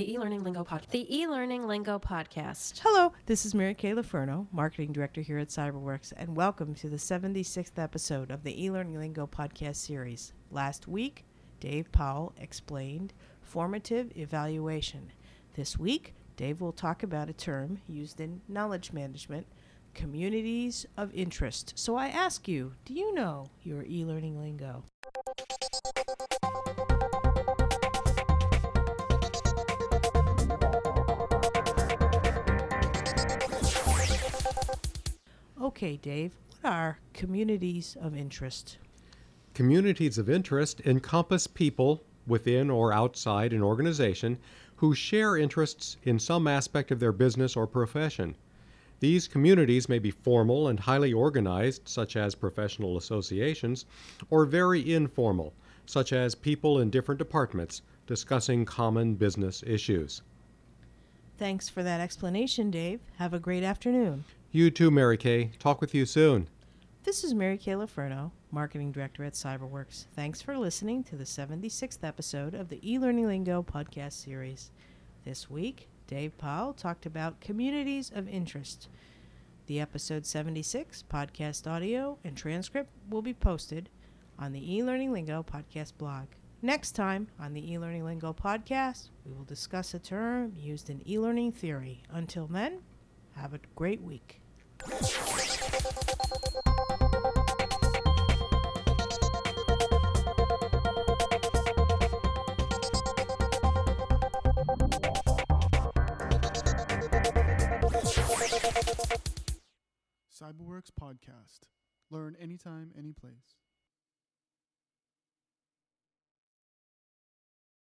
The e-learning lingo podcast. The e-learning lingo podcast. Hello, this is Mary Kay Laferno, Marketing Director here at Cyberworks, and welcome to the 76th episode of the e-learning lingo podcast series. Last week, Dave Powell explained formative evaluation. This week, Dave will talk about a term used in knowledge management, communities of interest. So I ask you, do you know your e-learning lingo? Okay, Dave, what are communities of interest? Communities of interest encompass people within or outside an organization who share interests in some aspect of their business or profession. These communities may be formal and highly organized, such as professional associations, or very informal, such as people in different departments discussing common business issues. Thanks for that explanation, Dave. Have a great afternoon. You too, Mary Kay. Talk with you soon. This is Mary Kay Laferno, Marketing Director at Cyberworks. Thanks for listening to the 76th episode of the e-learning lingo podcast series. This week, Dave Powell talked about communities of interest. The episode 76 podcast audio and transcript will be posted on the e-learning lingo podcast blog. Next time on the e-learning lingo podcast, we will discuss a term used in e-learning theory. Until then, have a great week. Cyberworks Podcast. Learn anytime, any place.